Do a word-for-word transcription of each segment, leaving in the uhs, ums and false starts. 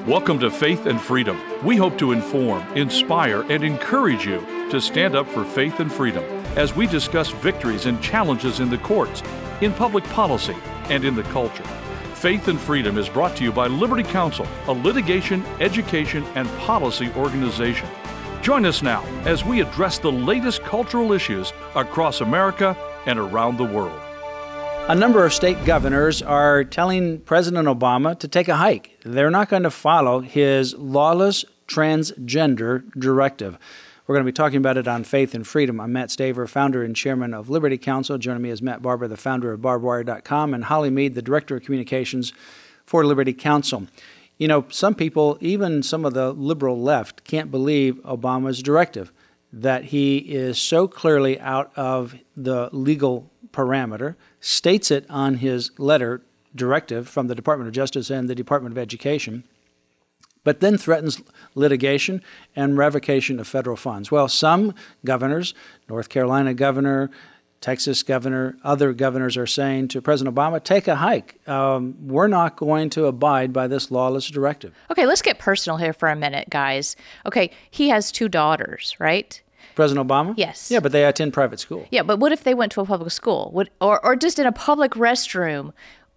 Welcome to Faith and Freedom. We hope to inform, inspire, and encourage you to stand up for faith and freedom as we discuss victories and challenges in the courts, in public policy, and in the culture. Faith and Freedom is brought to you by Liberty Counsel, a litigation, education, and policy organization. Join us now as we address the latest cultural issues across America and around the world. A number of state governors are telling President Obama to take a hike. They're not going to follow his lawless transgender directive. We're going to be talking about it on Faith and Freedom. I'm Matt Staver, founder and chairman of Liberty Counsel. Joining me is Matt Barber, the founder of barbed wire dot com, and Holly Mead, the director of communications for Liberty Counsel. You know, some people, even some of the liberal left, can't believe Obama's directive, that he is so clearly out of the legal parameter, states it on his letter directive from the Department of Justice and the Department of Education, but then threatens litigation and revocation of federal funds. Well, some governors, North Carolina governor, Texas governor, other governors are saying to President Obama, take a hike. Um, we're not going to abide by this lawless directive. Okay, let's get personal here for a minute, guys. Okay, he has two daughters, right? President Obama? Yes. Yeah, but they attend private school. Yeah, but what if they went to a public school? Would, or, or just in a public restroom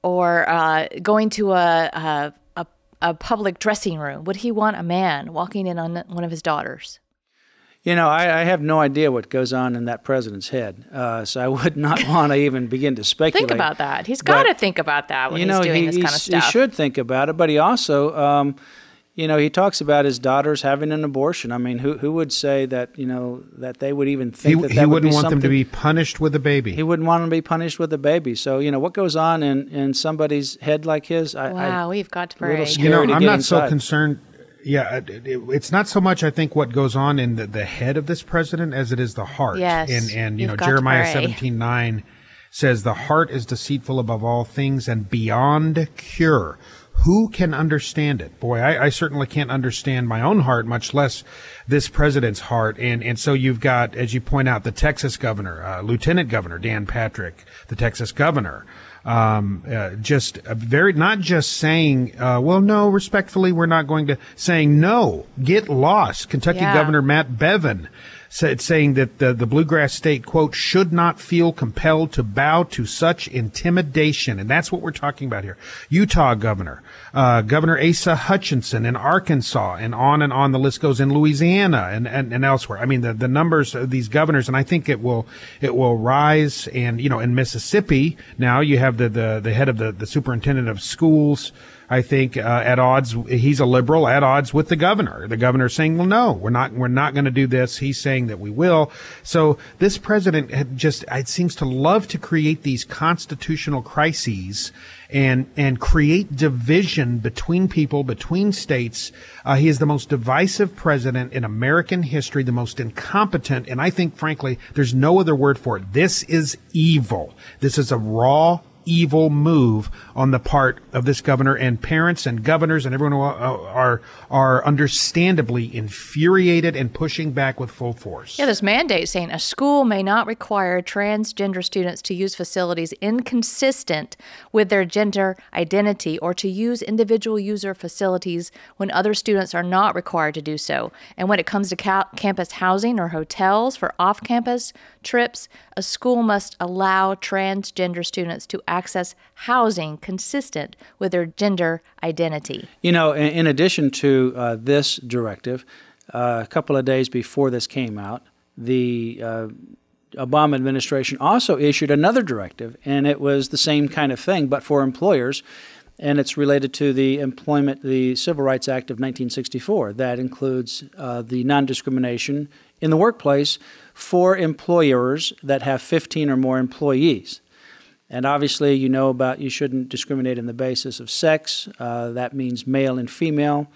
or uh, going to a, a, a, a public dressing room? Would he want a man walking in on one of his daughters? You know, I, I have no idea what goes on in that president's head, uh, so I would not want to even begin to speculate. Think about that. He's got to think about that when you know, he's doing he, this kind of stuff. He should think about it, but he also... Um, You know, he talks about his daughters having an abortion. I mean, who who would say that, you know, that they would even think he, that he that would wouldn't be want something? them to be punished with a baby. He wouldn't want them to be punished with a baby. So, you know, what goes on in, in somebody's head like his? I, wow, I, we've got to a little pray. scary You know, to I'm get not inside. so concerned. Yeah, it, it, it's not so much, I think, what goes on in the, the head of this president as it is the heart. Yes, and and you you've know, got to Jeremiah pray. seventeen nine says the heart is deceitful above all things and beyond cure. Who can understand it? Boy, I, I certainly can't understand my own heart, much less this president's heart. And and so you've got, as you point out, the Texas governor, uh, Lieutenant Governor Dan Patrick, the Texas governor, um, uh, just a very not just saying, uh, well, no, respectfully, we're not going to, saying no, get lost. Kentucky Yeah. Governor Matt Bevin said, saying that the, the bluegrass state, quote, should not feel compelled to bow to such intimidation. And that's what we're talking about here. Utah governor, uh, Governor Asa Hutchinson in Arkansas, and on and on the list goes, in Louisiana and, and, and elsewhere. I mean, the, the numbers of these governors, and I think it will, it will rise. And, you know, in Mississippi, now you have the, the, the head of the, the superintendent of schools, I think, uh, at odds, he's a liberal, at odds with the governor. The governor saying, well, no, we're not, we're not going to do this. He's saying that we will. So this president had just, it seems to love to create these constitutional crises and, and create division between people, between states. Uh, he is the most divisive president in American history, the most incompetent. And I think, frankly, there's no other word for it. This is evil. This is a raw, evil move on the part of this governor, and parents and governors and everyone are are understandably infuriated and pushing back with full force. Yeah, this mandate saying a school may not require transgender students to use facilities inconsistent with their gender identity or to use individual user facilities when other students are not required to do so. And when it comes to ca- campus housing or hotels for off-campus trips, a school must allow transgender students to access housing consistent with their gender identity. You know, in, in addition to uh, this directive, uh, a couple of days before this came out, the uh, Obama administration also issued another directive, and it was the same kind of thing, but for employers, and it's related to the employment, the Civil Rights Act of nineteen sixty-four. That includes uh, the non-discrimination in the workplace for employers that have fifteen or more employees. And obviously, you know about you shouldn't discriminate on the basis of sex. Uh, that means male and female.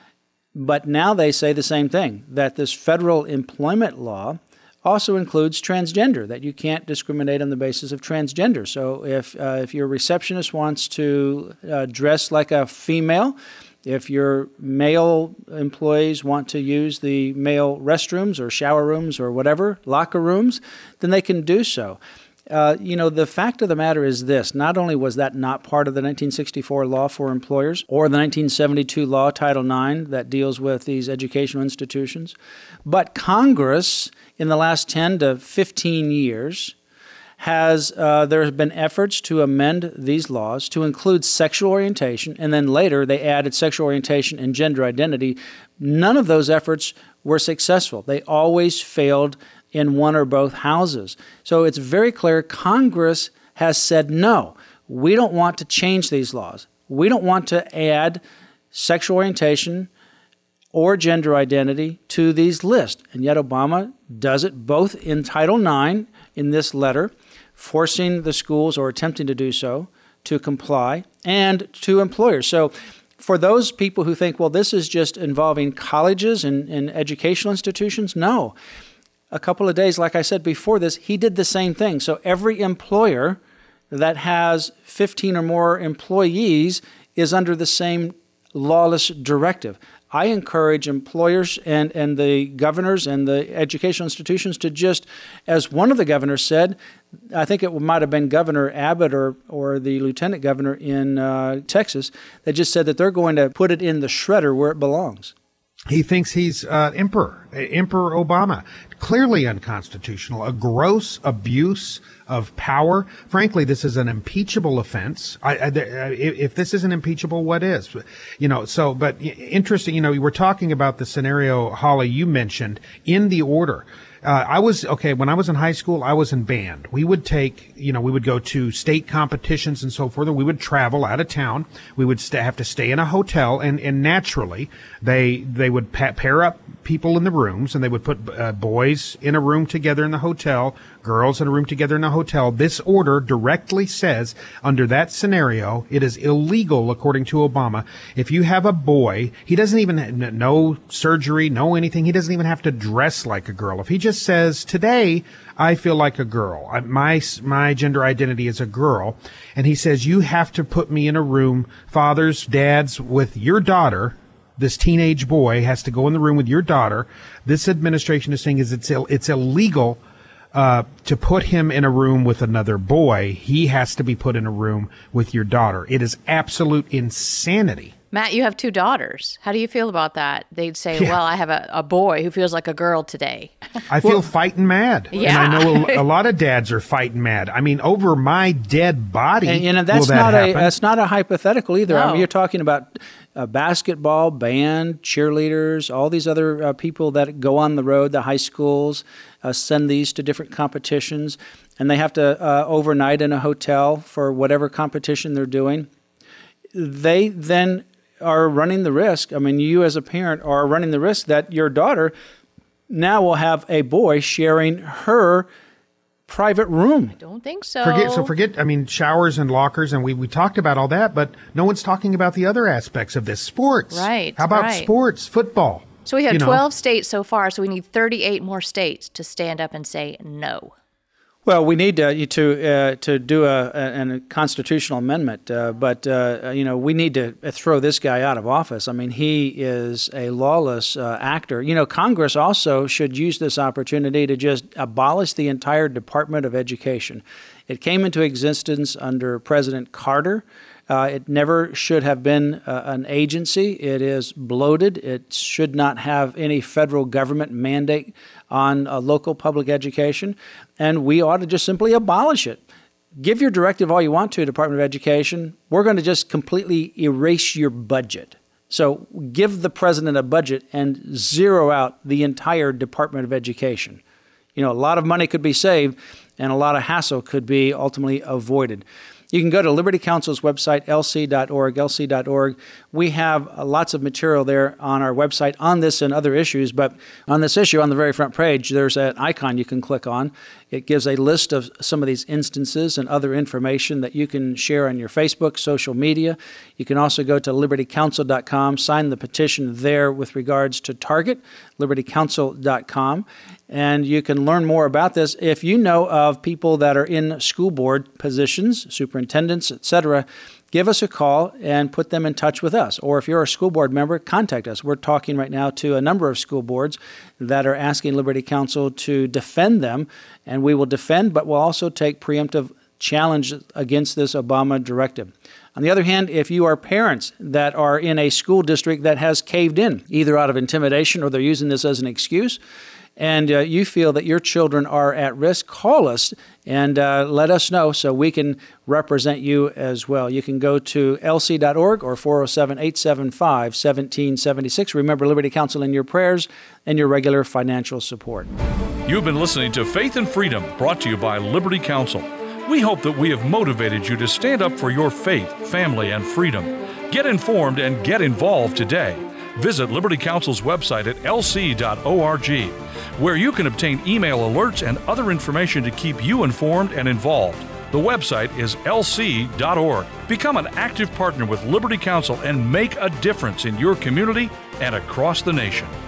But now they say the same thing, that this federal employment law also includes transgender, that you can't discriminate on the basis of transgender. So if uh, if your receptionist wants to uh, dress like a female, if your male employees want to use the male restrooms or shower rooms or whatever, locker rooms, then they can do so. Uh, you know, the fact of the matter is this. Not only was that not part of the nineteen sixty-four law for employers or the nineteen seventy-two law, Title nine, that deals with these educational institutions, but Congress in the last ten to fifteen years has uh, there have been efforts to amend these laws to include sexual orientation, and then later they added sexual orientation and gender identity. None of those efforts were successful. They always failed in one or both houses. So it's very clear Congress has said, no, we don't want to change these laws. We don't want to add sexual orientation or gender identity to these lists. And yet Obama does it both in Title nine in this letter, forcing the schools or attempting to do so to comply, and to employers. So for those people who think, well, this is just involving colleges and, and educational institutions, no. A couple of days, like I said before this, he did the same thing. So every employer that has fifteen or more employees is under the same lawless directive. I encourage employers and, and the governors and the educational institutions to just, as one of the governors said, I think it might have been Governor Abbott or, or the lieutenant governor in uh, Texas, that just said that they're going to put it in the shredder where it belongs. He thinks he's uh, Emperor, Emperor Obama. Clearly unconstitutional, a gross abuse of power. Frankly, this is an impeachable offense. I, I, if this isn't impeachable, what is? You know, so, but interesting, you know, we were talking about the scenario, Holly, you mentioned in the order. Uh, I was, okay, when I was in high school, I was in band. We would take, you know, we would go to state competitions and so forth. We would travel out of town. We would st- have to stay in a hotel, and, and naturally, they, they would pa- pair up people in the rooms, and they would put uh, boys in a room together in the hotel, girls in a room together in a hotel. This order directly says, under that scenario, it is illegal, according to Obama, if you have a boy, he doesn't even have no surgery, no anything. He doesn't even have to dress like a girl. If he just says, today, I feel like a girl. I, my, my gender identity is a girl. And he says, you have to put me in a room, fathers, dads, with your daughter. This teenage boy has to go in the room with your daughter. This administration is saying is it's Ill, it's illegal uh, to put him in a room with another boy. He has to be put in a room with your daughter. It is absolute insanity. Matt, you have two daughters. How do you feel about that? They'd say, Yeah. well, I have a, a boy who feels like a girl today. I feel fighting mad. Yeah. And I know a, a lot of dads are fighting mad. I mean, over my dead body. And, you know, that's will that not a happen? that's not a hypothetical either. I No. mean, you're talking about uh, basketball, band, cheerleaders, all these other uh, people that go on the road. The high schools uh, send these to different competitions, and they have to uh, overnight in a hotel for whatever competition they're doing. They then are running the risk. I mean, you as a parent are running the risk that your daughter now will have a boy sharing her private room. Don't think so. Forget, so forget, I mean, showers and lockers, and we, we talked about all that, but no one's talking about the other aspects of this. Sports. Right, How about right. sports, football? So we have You know. twelve states so far, so we need thirty-eight more states to stand up and say no. Well, we need to to uh, to do a, a, a constitutional amendment, uh, but uh, you know we need to throw this guy out of office. I mean, he is a lawless uh, actor. You know, Congress also should use this opportunity to just abolish the entire Department of Education. It came into existence under President Carter. Uh, it never should have been uh, an agency. It is bloated. It should not have any federal government mandate on uh, local public education, and we ought to just simply abolish it. Give your directive all you want to, Department of Education. We're going to just completely erase your budget. So give the president a budget and zero out the entire Department of Education. You know, a lot of money could be saved, and a lot of hassle could be ultimately avoided. You can go to Liberty Counsel's website, L C dot org, L C dot org. We have uh, lots of material there on our website on this and other issues, but on this issue, on the very front page, there's an icon you can click on. It gives a list of some of these instances and other information that you can share on your Facebook, social media. You can also go to liberty counsel dot com, sign the petition there with regards to Target, liberty counsel dot com. And you can learn more about this. If you know of people that are in school board positions, superintendents, et cetera, give us a call and put them in touch with us. Or if you're a school board member, contact us. We're talking right now to a number of school boards that are asking Liberty Counsel to defend them, and we will defend, but we'll also take preemptive challenge against this Obama directive. On the other hand, if you are parents that are in a school district that has caved in, either out of intimidation or they're using this as an excuse, and uh, you feel that your children are at risk, call us and uh, let us know so we can represent you as well. You can go to L C dot org or four oh seven, eight seven five, one seven seven six. Remember Liberty Counsel in your prayers and your regular financial support. You've been listening to Faith and Freedom, brought to you by Liberty Counsel. We hope that we have motivated you to stand up for your faith, family, and freedom. Get informed and get involved today. Visit Liberty Counsel's website at L C dot org, where you can obtain email alerts and other information to keep you informed and involved. The website is L C dot org. Become an active partner with Liberty Counsel and make a difference in your community and across the nation.